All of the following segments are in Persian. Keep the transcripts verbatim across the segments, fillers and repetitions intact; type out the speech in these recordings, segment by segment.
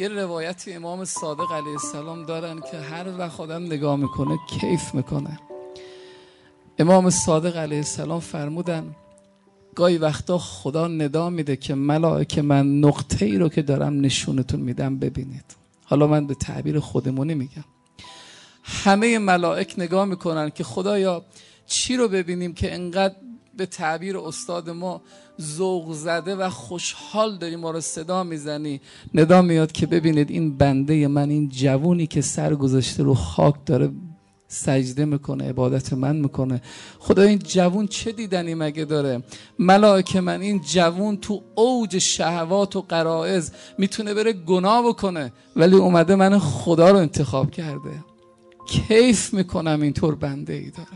یه روایتی امام صادق علیه السلام دارن که هر وقت آدم نگاه میکنه کیف میکنه. امام صادق علیه السلام فرمودن گاهی وقتا خدا ندا میده که ملائکه من نقطه ای رو که دارم نشونتون میدم ببینید. حالا من به تعبیر خودمونی میگم، همه ملائک نگاه میکنن که خدایا چی رو ببینیم که انقدر به تعبیر استاد ما ذوق زده و خوشحال داری ما رو صدا میزنی. ندا میاد که ببینید این بنده من، این جوونی که سر گذاشته رو خاک داره سجده میکنه، عبادت من میکنه. خدا این جوون چه دیدنی مگه داره؟ ملائکه من این جوون تو اوج شهوات و غرایز میتونه بره گناه بکنه، ولی اومده من خدا رو انتخاب کرده. کیف میکنم اینطور بنده ای داره.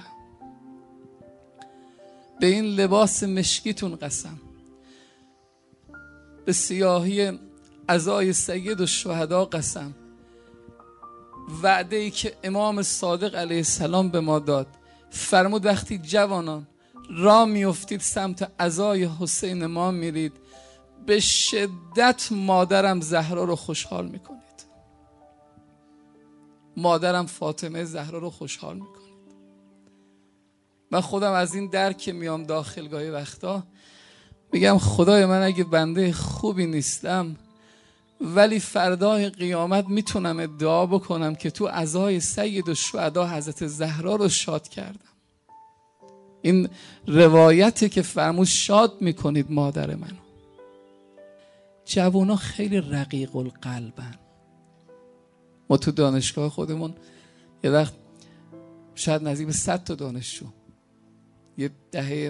به این لباس مشکیتون قسم، به سیاهی عزای سید و شهدا قسم، وعده ای که امام صادق علیه السلام به ما داد. فرمود وقتی جوانان راه میافتید سمت عزای حسین ما میرید، به شدت مادرم زهرا رو خوشحال میکنید، مادرم فاطمه زهرا رو خوشحال میکنید. من خودم از این در که میام داخل گاهی وقتا میگم خدای من اگه بنده خوبی نیستم، ولی فردای قیامت میتونم ادعا بکنم که تو عزای سید و شهدا حضرت زهرا رو شاد کردم. این روایتی که فرمود شاد میکنید مادر منو. جوونا خیلی رقیق القلبن. ما تو دانشگاه خودمون یه وقت شاید نزدیک به صد تا دانشجو، یه دهه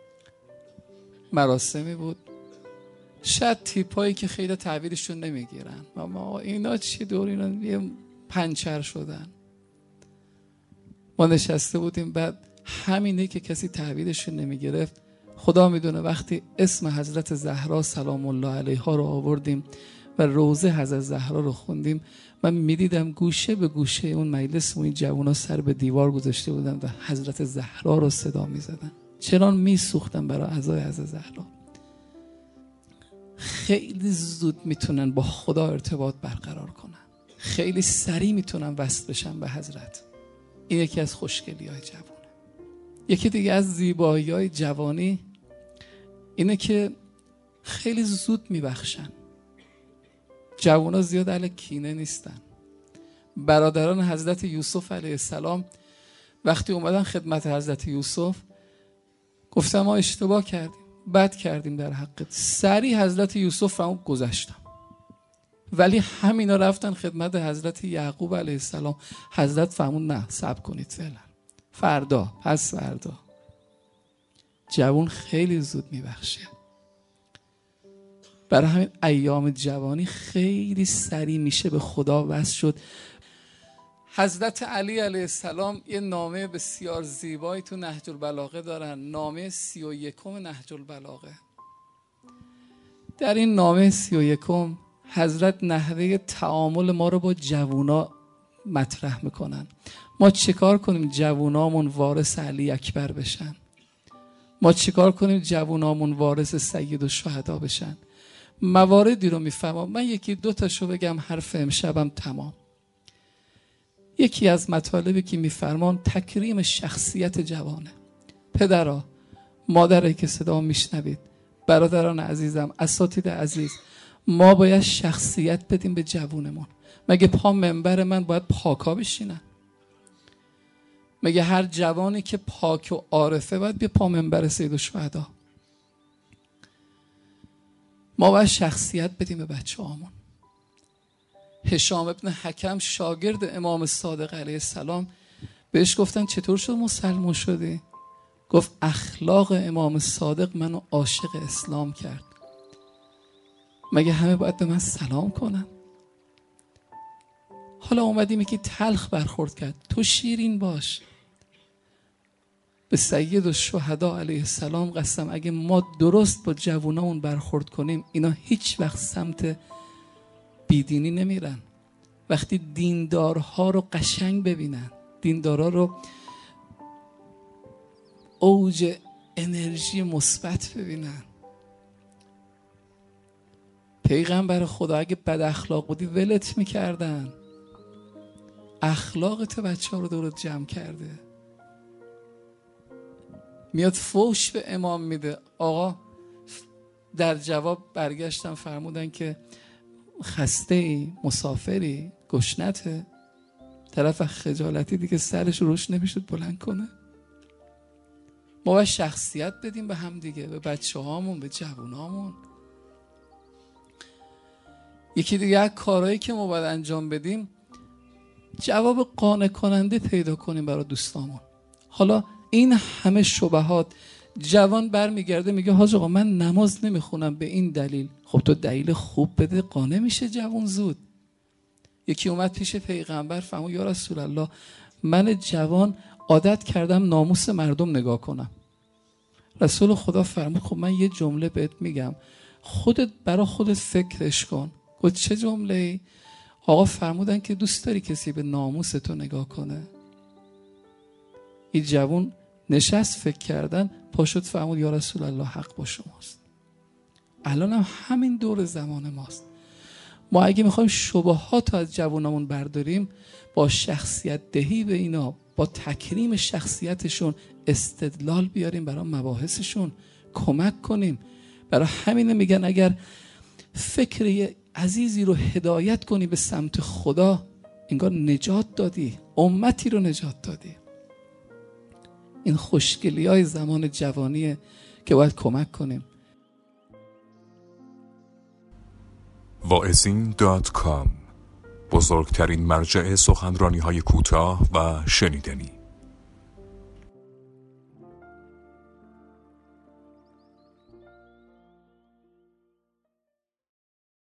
مراسمی بود، شاید تیپایی که خیلی تعبیرشون نمیگیرن، اما اینا چی دور اینا یه پنچر شدن. ما نشسته بودیم، بعد همینه که کسی تعبیرشون نمیگرفت، خدا میدونه وقتی اسم حضرت زهرا سلام الله علیها رو آوردیم و روضه حضرت زهرا رو خوندیم، من میدیدم گوشه به گوشه اون مجلس اون جوونا سر به دیوار گذاشته بودن و حضرت زهرا رو صدا میزدن، چنان میسوختن برای عزای حضرت زهرا. خیلی زود میتونن با خدا ارتباط برقرار کنن، خیلی سریع میتونن وصل بشن به حضرت. این یکی از خوشگلی های جوانه. یکی دیگه از زیبایی های جوانی اینه که خیلی زود میبخشن. جوانا زیاد اهل کینه نیستن. برادران حضرت یوسف علیه السلام وقتی اومدن خدمت حضرت یوسف گفتم ما اشتباه کردیم، بد کردیم در حقت. سریع حضرت یوسف رو گذشتم، ولی همینا رفتن خدمت حضرت یعقوب علیه السلام. حضرت فرمود نه صبر کنید فعلا، فردا، پس فردا. جوان خیلی زود میبخشه. برای همین ایام جوانی خیلی سریع میشه به خدا وصل شد. حضرت علی علیه السلام یه نامه بسیار زیبایی تو نهج البلاغه دارن، نامه سی و یکم نهج البلاغه. در این نامه سی و یکم حضرت نحوه تعامل ما رو با جوونا مطرح میکنن. ما چیکار کنیم جوونامون وارث علی اکبر بشن؟ ما چیکار کنیم جوونامون وارث سید و شهدا بشن؟ مواردی رو میفهمم. من یکی دو تاشو بگم حرف امشبم تمام. یکی از مطالبی که میفرمان تکریم شخصیت جوانه. پدرها، مادرایی که صدا میشنوید، برادران عزیزم، اساتید عزیز، ما باید شخصیت بدیم به جوونمون. مگه پا منبر من باید پاکا بشینن؟ مگه هر جوانی که پاک و عارفه باید بیا پا منبر سید و شهدا؟ ما باید شخصیت بدیم به بچه هامون. هشام ابن حکم شاگرد امام صادق علیه السلام بهش گفتن چطور شد مسلمان شدی؟ گفت اخلاق امام صادق منو عاشق اسلام کرد. مگه همه باید به من سلام کنن؟ حالا اومدیم که تلخ برخورد کرد، تو شیرین باش. به سید و شهدا علیه السلام قسم اگه ما درست با جوونامون برخورد کنیم، اینا هیچ وقت سمت بیدینی نمیرن. وقتی دیندارها رو قشنگ ببینن، دیندارها رو اوج انرژی مثبت ببینن، پیغمبر خدا اگه بد اخلاق بودی ولت میکردن. اخلاقت بچه ها رو دورت جمع کرده. میاد فوش به امام میده. آقا در جواب برگشتن فرمودن که خسته ای، مسافری، گشنته. طرف خجالتی دیگه سرش روش نمیشد بلند کنه. ما باید شخصیت بدیم به هم دیگه، به بچه هامون، به جوون هامون. یکی دیگه از کارهایی که ما باید انجام بدیم، جواب قانع کننده پیدا کنیم برای دوستامون. حالا این همه شبهات، جوان برمیگرده میگه حاج آقا من نماز نمیخونم به این دلیل. خب تو دلیل خوب بده، قانع میشه جوان زود. یکی اومد پیش پیغمبر فرمود یا رسول الله من جوان عادت کردم ناموس مردم نگاه کنم. رسول خدا فرمود خب من یه جمله بهت میگم، خودت برا خودت فکرش کن. گفت چه جمله ای؟ آقا فرمودن که دوست داری کسی به ناموس تو نگاه کنه؟ این جوان نشست فکر کردن، پاشد فرمود یا رسول الله حق با شماست. الان هم همین دور زمان ماست. ما اگه میخوایم شبهات از جوانمون برداریم، با شخصیت دهی به اینا، با تکریم شخصیتشون استدلال بیاریم برای مباحثشون، کمک کنیم. برای همینه میگن اگر فکر عزیزی رو هدایت کنی به سمت خدا، انگار نجات دادی، امتی رو نجات دادی. این خوشگلی های زمان جوانیه که باید کمک کنیم. واعظین دات کام، بزرگترین مرجع سخنرانی های کوتاه و شنیدنی.